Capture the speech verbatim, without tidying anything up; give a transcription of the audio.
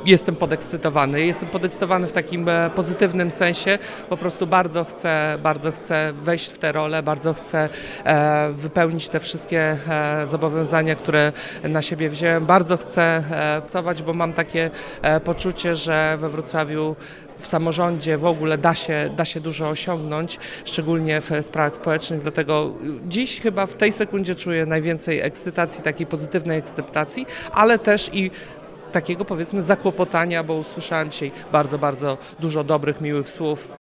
jestem podekscytowany. Jestem podekscytowany w takim e, pozytywnym sensie. Po prostu bardzo chcę, bardzo chcę wejść w tę rolę, bardzo chcę e, wypełnić te wszystkie e, zobowiązania, które na siebie wziąłem. Bardzo chcę e, pracować, bo mam takie e, poczucie, że we Wrocławiu w samorządzie w ogóle da się, da się dużo osiągnąć, szczególnie w sprawach społecznych, dlatego dziś chyba w tej sekundzie czuję najwięcej ekscytacji, takiej pozytywnej ekscytacji, ale też i takiego powiedzmy zakłopotania, bo usłyszałem dzisiaj bardzo, bardzo dużo dobrych, miłych słów.